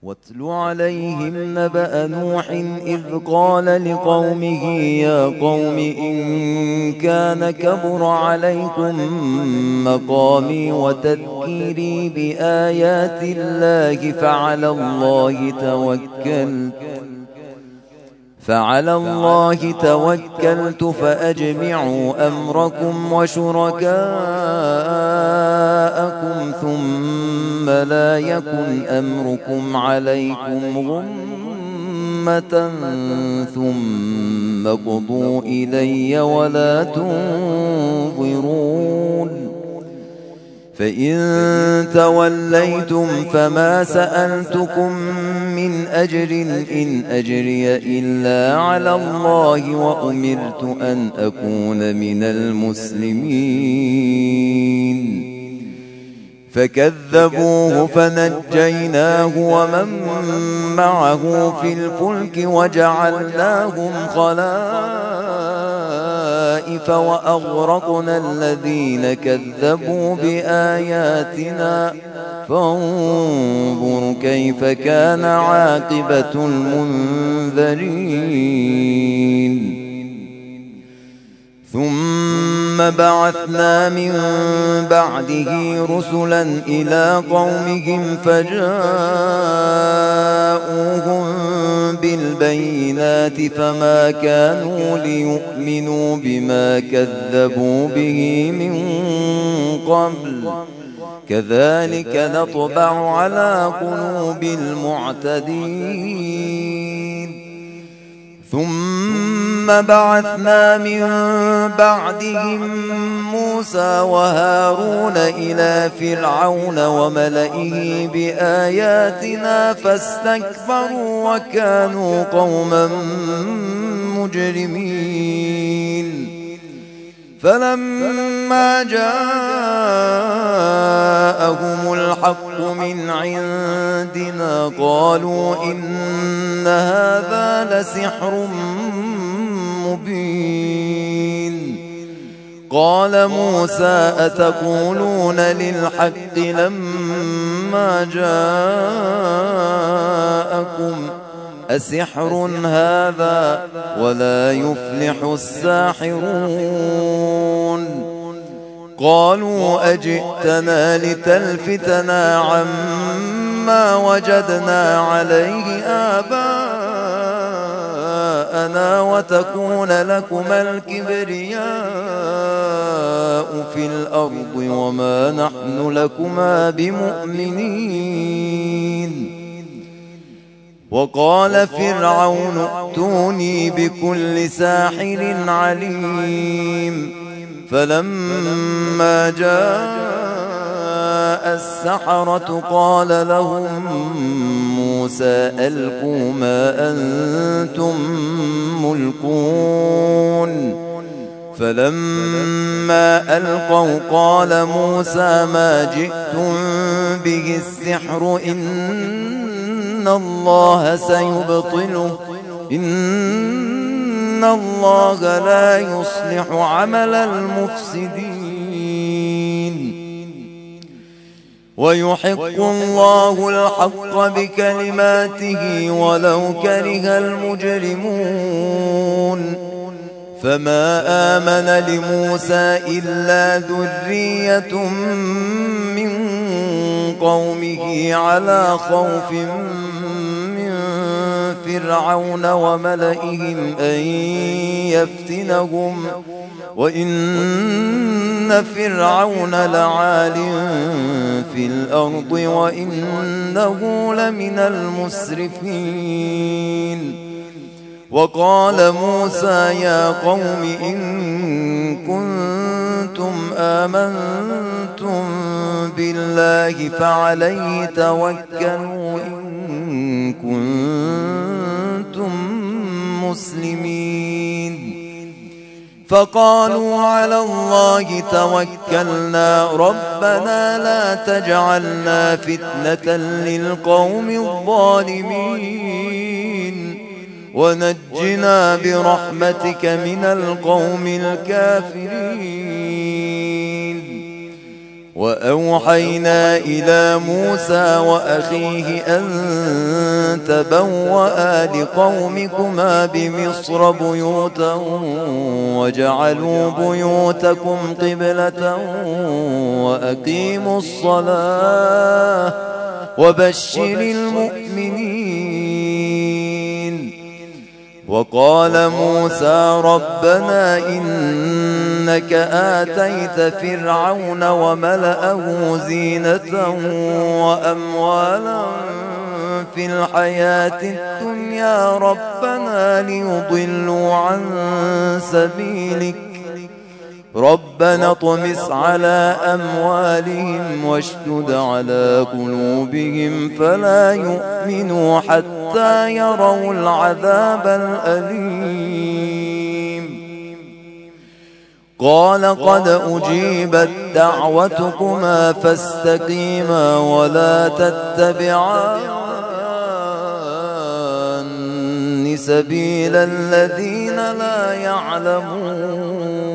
واتل عليهم نبأ نوح إذ قال لقومه يا قوم إن كان كبر عليكم مقامي وتذكيري بآيات الله فعلى الله توكلت فأجمعوا أمركم وشركاءكم ثم لا يكن أمركم عليكم غمة ثم اقضوا إلي ولا تنظرون. فإن توليتم فما سألتكم من أجر إن أجري إلا على الله وأمرت أن أكون من المسلمين. فكذبوه فنجيناه ومن معه في الفلك وجعلناهم خلائف وأغرقنا الذين كذبوا بآياتنا فانظر كيف كان عاقبة المنذرين. ثم بعثنا من بعده رسلا إلى قومهم فجاءوهم بالبينات فما كانوا ليؤمنوا بما كذبوا به من قبل كذلك نطبع على قلوب المعتدين. ثم بعثنا من بعدهم موسى وهارون إلى فرعون وملئه بآياتنا فاستكبروا وكانوا قوما مجرمين. فلما جاءهم الحق من عندنا قالوا إن هذا لسحر مبين. قال موسى أتقولون للحق لما جاءكم أسحر هذا ولا يفلح الساحرون. قالوا أجئتنا لتلفتنا عما وجدنا عليه آباءنا وتكون لكما الكبرياء في الأرض وما نحن لكما بمؤمنين. وقال فرعون ائتوني بكل ساحر عليم. فلما جاء السحرة قال لهم موسى ألقوا ما أنتم ملقون. فلما ألقوا قال موسى ما جئتم به السحر إن الله سيبطله إن الله لا يصلح عمل المفسدين. ويحق الله الحق بكلماته ولو كره المجرمون. فما آمن لموسى إلا ذرية من قومه على خوف من فرعون وملئهم أن يفتنهم وإن فرعون لعال في الأرض وإنه لمن المسرفين. وقال موسى يا قوم إن كنتم آمنتم بالله فعليه توكلوا إن كنتم مسلمين. فقالوا على الله توكلنا ربنا لا تجعلنا فتنة للقوم الظالمين ونجنا برحمتك من القوم الكافرين. وأوحينا إلى موسى وأخيه أن تبوأ لقومكما بمصر بيوتا وجعلوا بيوتكم قبلة وأقيموا الصلاة وبشر المؤمنين. وقال موسى ربنا إنك آتيت فرعون وملأه زينة وأموالا في الحياة الدنيا ربنا ليضلوا عن سبيلك ربنا اطمس على أموالهم واشدد على قلوبهم فلا يؤمنوا حتى يروا العذاب الأليم. قال قد أجيبت دعوتكما فاستقيما ولا تتبعان سبيل الذين لا يعلمون.